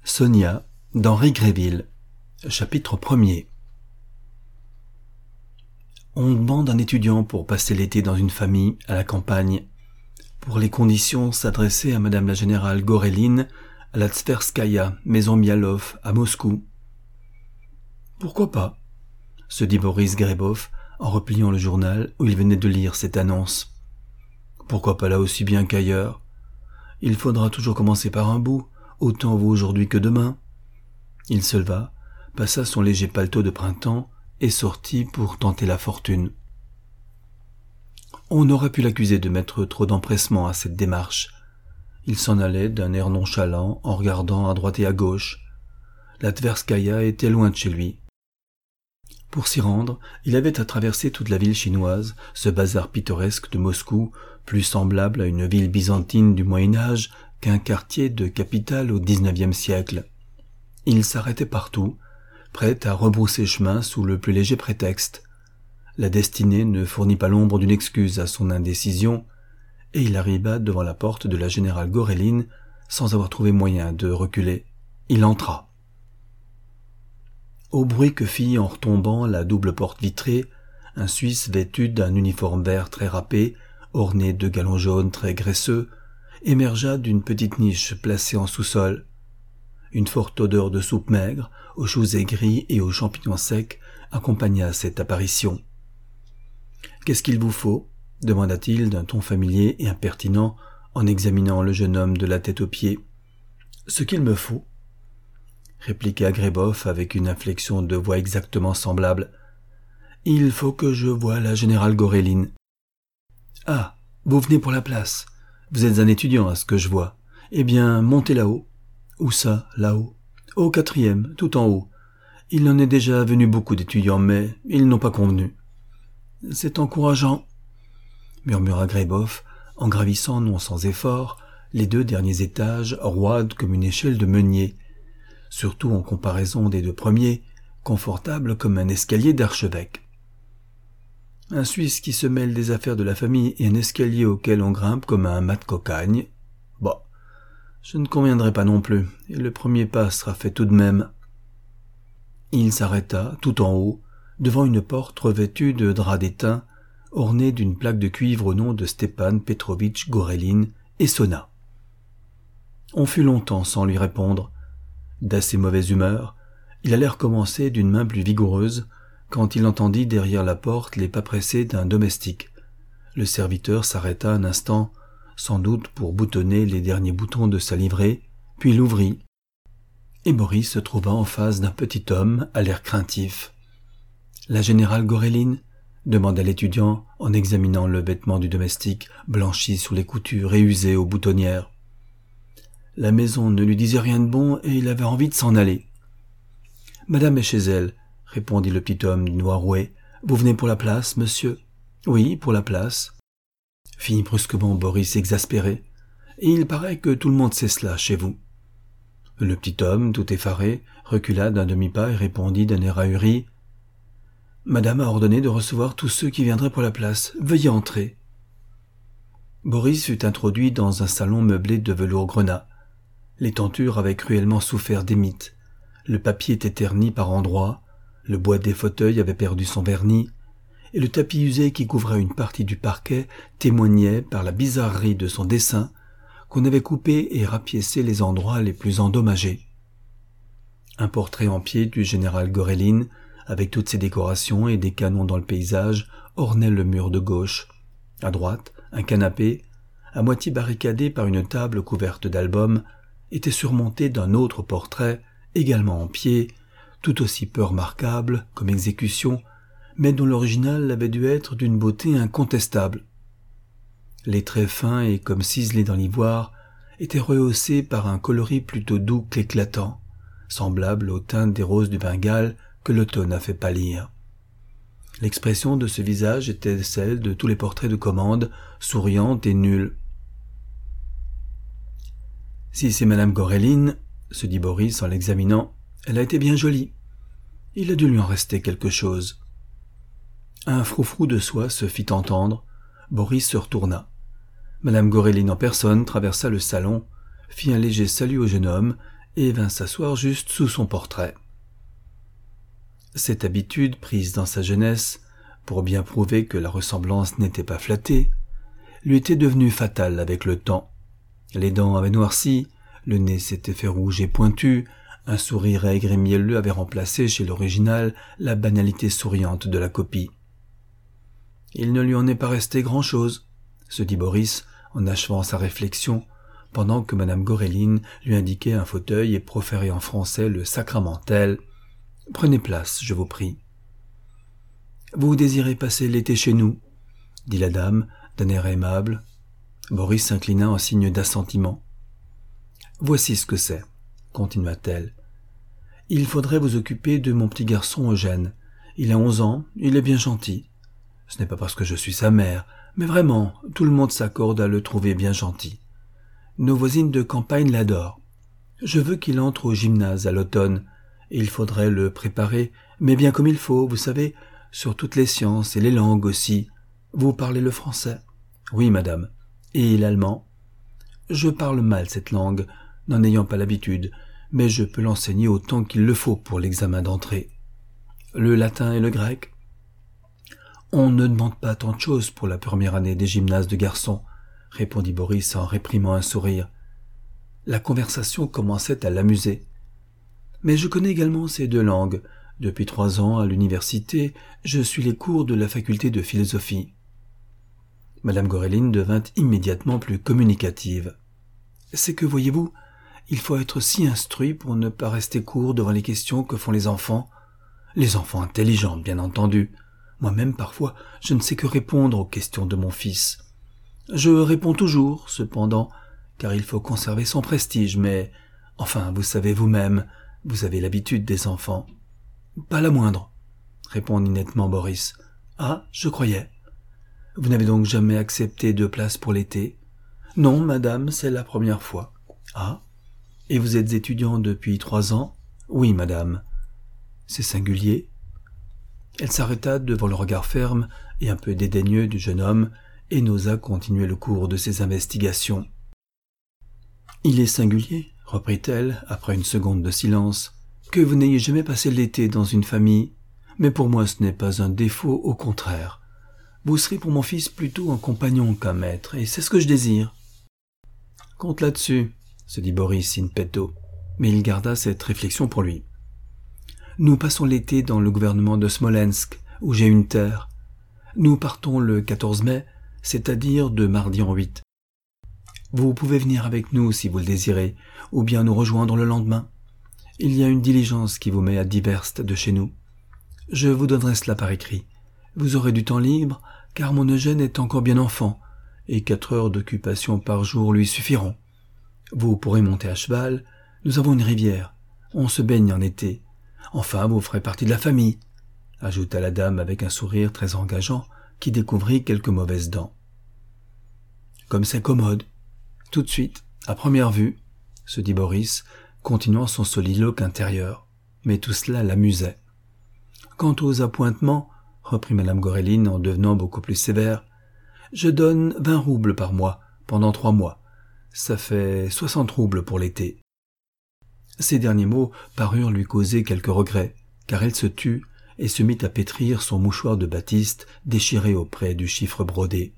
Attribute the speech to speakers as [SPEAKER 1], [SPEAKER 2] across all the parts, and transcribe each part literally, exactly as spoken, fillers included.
[SPEAKER 1] Sonia, d'Henri Gréville. Chapitre premier. On demande un étudiant pour passer l'été dans une famille à la campagne. Pour les conditions, s'adresser à madame la générale Goreline, à la Tverskaya, maison Mialov, à Moscou. Pourquoi pas, se dit Boris Grebov en repliant le journal où il venait de lire cette annonce. Pourquoi pas là aussi bien qu'ailleurs? Il faudra toujours commencer par un bout, autant vaut aujourd'hui que demain. Il se leva, passa son léger paletot de printemps et sortit pour tenter la fortune. On aurait pu l'accuser de mettre trop d'empressement à cette démarche. Il s'en allait d'un air nonchalant en regardant à droite et à gauche. La Tverskaya était loin de chez lui. Pour s'y rendre, il avait à traverser toute la ville chinoise, ce bazar pittoresque de Moscou, plus semblable à une ville byzantine du Moyen-Âge qu'un quartier de capitale au dix-neuvième siècle. Il s'arrêtait partout, prêt à rebrousser chemin sous le plus léger prétexte. La destinée ne fournit pas l'ombre d'une excuse à son indécision, et il arriva devant la porte de la générale Goreline sans avoir trouvé moyen de reculer. Il entra. Au bruit que fit en retombant la double porte vitrée, un Suisse vêtu d'un uniforme vert très râpé, orné de galons jaunes très graisseux, émergea d'une petite niche placée en sous-sol. Une forte odeur de soupe maigre, aux choux aigris et aux champignons secs accompagna cette apparition. « Qu'est-ce qu'il vous faut ?» demanda-t-il d'un ton familier et impertinent en examinant le jeune homme de la tête aux pieds. « Ce qu'il me faut » répliqua Grebov avec une inflexion de voix exactement semblable. « Il faut que je voie la générale Goreline. »« Ah, vous venez pour la place. Vous êtes un étudiant à ce que je vois. Eh bien, montez là-haut. »« Où ça, là-haut ?»« Au quatrième, tout en haut. Il en est déjà venu beaucoup d'étudiants, mais ils n'ont pas convenu. »« C'est encourageant, » murmura Grebov, en gravissant non sans effort les deux derniers étages roides comme une échelle de meunier, surtout en comparaison des deux premiers, confortables comme un escalier d'archevêque. Un Suisse qui se mêle des affaires de la famille et un escalier auquel on grimpe comme un mât de cocagne. Bon, je ne conviendrai pas non plus, et le premier pas sera fait tout de même. Il s'arrêta, tout en haut, devant une porte revêtue de drap d'étain, ornée d'une plaque de cuivre au nom de Stepan Petrovitch Goreline, et sonna. On fut longtemps sans lui répondre. D'assez mauvaise humeur, il allait recommencer d'une main plus vigoureuse, quand il entendit derrière la porte les pas pressés d'un domestique. Le serviteur s'arrêta un instant, sans doute pour boutonner les derniers boutons de sa livrée, puis l'ouvrit. Et Boris se trouva en face d'un petit homme à l'air craintif. « La générale Goreline ?» demanda l'étudiant en examinant le vêtement du domestique, blanchi sous les coutures et usé aux boutonnières. La maison ne lui disait rien de bon et il avait envie de s'en aller. « Madame est chez elle, » répondit le petit homme d'une voix rouée. « Vous venez pour la place, monsieur ?»« Oui, pour la place. » fit brusquement Boris exaspéré. « Et il paraît que tout le monde sait cela chez vous. » Le petit homme, tout effaré, recula d'un demi-pas et répondit d'un air ahuri. « Madame a ordonné de recevoir tous ceux qui viendraient pour la place. Veuillez entrer. » Boris fut introduit dans un salon meublé de velours grenat. Les tentures avaient cruellement souffert des mites. Le papier était terni par endroits, le bois des fauteuils avait perdu son vernis, et le tapis usé qui couvrait une partie du parquet témoignait, par la bizarrerie de son dessin, qu'on avait coupé et rapiécé les endroits les plus endommagés. Un portrait en pied du général Goreline, avec toutes ses décorations et des canons dans le paysage, ornait le mur de gauche. À droite, un canapé, à moitié barricadé par une table couverte d'albums, était surmonté d'un autre portrait, également en pied, tout aussi peu remarquable comme exécution, mais dont l'original avait dû être d'une beauté incontestable. Les traits fins et comme ciselés dans l'ivoire étaient rehaussés par un coloris plutôt doux qu'éclatant, semblable au teint des roses du Bengale que l'automne a fait pâlir. L'expression de ce visage était celle de tous les portraits de commande, souriante et nulle. « Si c'est madame Goreline, » se dit Boris en l'examinant, « elle a été bien jolie. Il a dû lui en rester quelque chose. » Un froufrou de soie se fit entendre. Boris se retourna. Madame Goreline en personne traversa le salon, fit un léger salut au jeune homme et vint s'asseoir juste sous son portrait. Cette habitude, prise dans sa jeunesse, pour bien prouver que la ressemblance n'était pas flattée, lui était devenue fatale avec le temps. Les dents avaient noirci, le nez s'était fait rouge et pointu, un sourire aigre et mielleux avait remplacé chez l'original la banalité souriante de la copie. « Il ne lui en est pas resté grand-chose », se dit Boris en achevant sa réflexion, pendant que madame Goreline lui indiquait un fauteuil et proférait en français le sacramentel « Prenez place, je vous prie. »« Vous désirez passer l'été chez nous ?» dit la dame d'un air aimable. Boris s'inclina en signe d'assentiment. « Voici ce que c'est, » continua-t-elle. « Il faudrait vous occuper de mon petit garçon Eugène. Il a onze ans, il est bien gentil. Ce n'est pas parce que je suis sa mère, mais vraiment, tout le monde s'accorde à le trouver bien gentil. Nos voisines de campagne l'adorent. Je veux qu'il entre au gymnase à l'automne. Il faudrait le préparer, mais bien comme il faut, vous savez, sur toutes les sciences et les langues aussi. Vous parlez le français ? Oui, madame. Et l'allemand ? Je parle mal cette langue, n'en ayant pas l'habitude, mais je peux l'enseigner autant qu'il le faut pour l'examen d'entrée. Le latin et le grec ? On ne demande pas tant de choses pour la première année des gymnases de garçons, répondit Boris en réprimant un sourire. La conversation commençait à l'amuser. Mais je connais également ces deux langues. Depuis trois ans, à l'université, je suis les cours de la faculté de philosophie. Madame Goreline devint immédiatement plus communicative. C'est que, voyez-vous, il faut être si instruit pour ne pas rester court devant les questions que font les enfants. Les enfants intelligents, bien entendu. Moi-même, parfois, je ne sais que répondre aux questions de mon fils. Je réponds toujours, cependant, car il faut conserver son prestige, mais, enfin, vous savez vous-même, vous avez l'habitude des enfants. Pas la moindre, répondit nettement Boris. Ah, je croyais. Vous n'avez donc jamais accepté de place pour l'été? Non, madame, c'est la première fois. Ah, et vous êtes étudiant depuis trois ans? Oui, madame. C'est singulier. Elle s'arrêta devant le regard ferme et un peu dédaigneux du jeune homme et n'osa continuer le cours de ses investigations. « Il est singulier, reprit-elle après une seconde de silence, que vous n'ayez jamais passé l'été dans une famille, mais pour moi ce n'est pas un défaut, au contraire. Vous serez pour mon fils plutôt un compagnon qu'un maître, et c'est ce que je désire. »« Compte là-dessus, » se dit Boris in petto, mais il garda cette réflexion pour lui. Nous passons l'été dans le gouvernement de Smolensk, où j'ai une terre. Nous partons le quatorze mai, c'est-à-dire de mardi en huit. Vous pouvez venir avec nous si vous le désirez, ou bien nous rejoindre le lendemain. Il y a une diligence qui vous met à dix verstes de chez nous. Je vous donnerai cela par écrit. Vous aurez du temps libre, car mon Eugène est encore bien enfant, et quatre heures d'occupation par jour lui suffiront. Vous pourrez monter à cheval, nous avons une rivière, on se baigne en été. Enfin, vous ferez partie de la famille, ajouta la dame avec un sourire très engageant qui découvrit quelques mauvaises dents. Comme c'est commode. Tout de suite, à première vue, se dit Boris, continuant son soliloque intérieur. Mais tout cela l'amusait. Quant aux appointements, reprit madame Goreline en devenant beaucoup plus sévère, je donne vingt roubles par mois, pendant trois mois. Ça fait soixante roubles pour l'été. Ces derniers mots parurent lui causer quelques regrets, car elle se tut et se mit à pétrir son mouchoir de batiste déchiré auprès du chiffre brodé.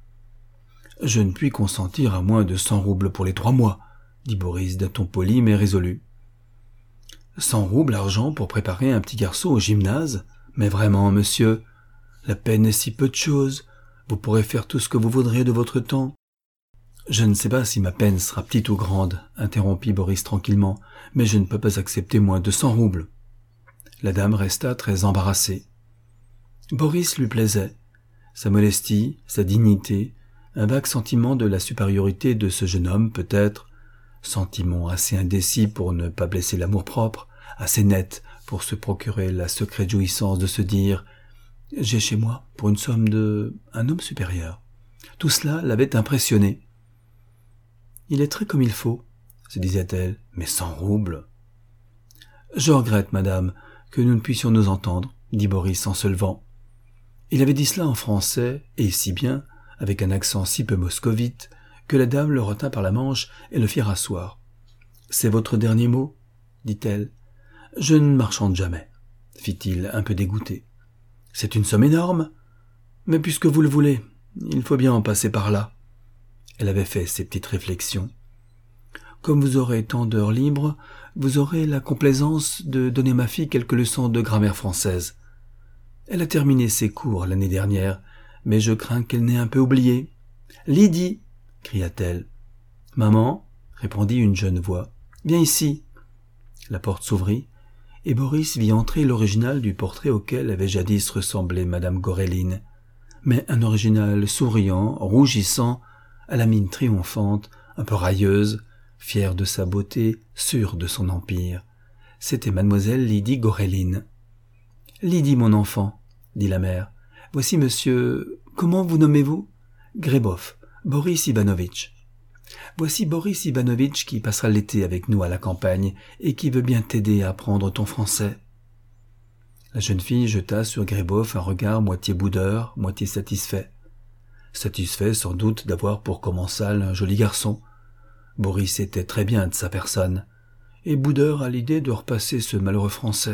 [SPEAKER 1] « Je ne puis consentir à moins de cent roubles pour les trois mois, » dit Boris d'un ton poli mais résolu. « Cent roubles argent pour préparer un petit garçon au gymnase? Mais vraiment, monsieur, la peine est si peu de chose, vous pourrez faire tout ce que vous voudrez de votre temps. » « Je ne sais pas si ma peine sera petite ou grande, » interrompit Boris tranquillement, « mais je ne peux pas accepter moins de cent roubles. » La dame resta très embarrassée. Boris lui plaisait. Sa modestie, sa dignité, un vague sentiment de la supériorité de ce jeune homme peut-être, sentiment assez indécis pour ne pas blesser l'amour-propre, assez net pour se procurer la secrète jouissance de se dire « j'ai chez moi, pour une somme de... un homme supérieur ». Tout cela l'avait impressionné. Il est très comme il faut, se disait-elle, mais cent roubles. Je regrette, madame, que nous ne puissions nous entendre, dit Boris en se levant. Il avait dit cela en français, et si bien, avec un accent si peu moscovite, que la dame le retint par la manche et le fit rasseoir. C'est votre dernier mot? dit-elle. « Je ne marchande jamais, fit-il un peu dégoûté. « C'est une somme énorme, mais puisque vous le voulez, il faut bien en passer par là. » Elle avait fait ses petites réflexions. « Comme vous aurez tant d'heures libres, vous aurez la complaisance de donner ma fille quelques leçons de grammaire française. Elle a terminé ses cours l'année dernière, mais je crains qu'elle n'ait un peu oublié. »« Lydie !» cria-t-elle. « Maman !» répondit une jeune voix. « Viens ici !» La porte s'ouvrit, et Boris vit entrer l'original du portrait auquel avait jadis ressemblé Madame Goreline, mais un original souriant, rougissant, à la mine triomphante, un peu railleuse, fière de sa beauté, sûre de son empire. C'était mademoiselle Lydie Goreline. « Lydie, mon enfant, » dit la mère, « voici monsieur... Comment vous nommez-vous ?»« Greboff, Boris Ivanovitch. »« Voici Boris Ivanovitch qui passera l'été avec nous à la campagne et qui veut bien t'aider à apprendre ton français. » La jeune fille jeta sur Greboff un regard moitié boudeur, moitié satisfait. Satisfait sans doute d'avoir pour commensal un joli garçon. Boris était très bien de sa personne, et boudeur à l'idée de repasser ce malheureux français.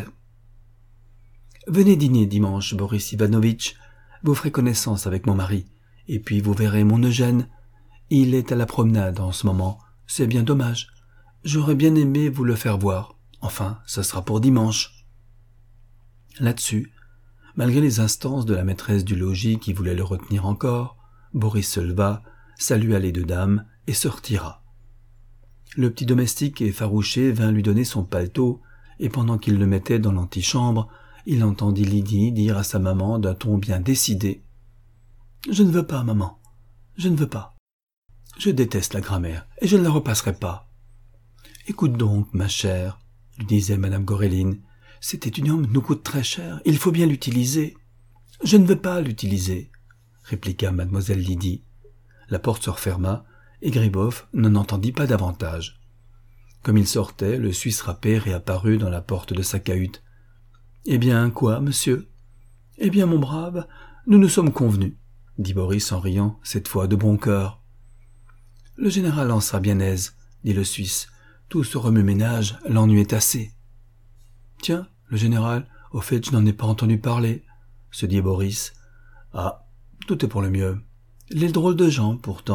[SPEAKER 1] « Venez dîner dimanche, Boris Ivanovitch, vous ferez connaissance avec mon mari, et puis vous verrez mon Eugène. Il est à la promenade en ce moment, c'est bien dommage. J'aurais bien aimé vous le faire voir, enfin, ce sera pour dimanche. » Là-dessus, malgré les instances de la maîtresse du logis qui voulait le retenir encore, Boris se leva, salua les deux dames et se retira. Le petit domestique effarouché vint lui donner son paletot, et pendant qu'il le mettait dans l'antichambre, il entendit Lydie dire à sa maman d'un ton bien décidé « Je ne veux pas, maman, je ne veux pas. Je déteste la grammaire, et je ne la repasserai pas. »« Écoute donc, ma chère, » lui disait Madame Goreline, « cet étudiant nous coûte très cher, il faut bien l'utiliser. »« Je ne veux pas l'utiliser, » répliqua mademoiselle Lydie. La porte se referma, et Greboff n'en entendit pas davantage. Comme il sortait, le Suisse râpé réapparut dans la porte de sa cahute. « Eh bien, quoi, monsieur ?»« Eh bien, mon brave, nous nous sommes convenus, » dit Boris en riant, cette fois de bon cœur. « Le général en sera bien aise, » dit le Suisse. « Tout ce remue-ménage l'ennuyait assez. »« Tiens, le général, au fait, je n'en ai pas entendu parler, » se dit Boris. « Ah, tout est pour le mieux. Les drôles de gens, pourtant. »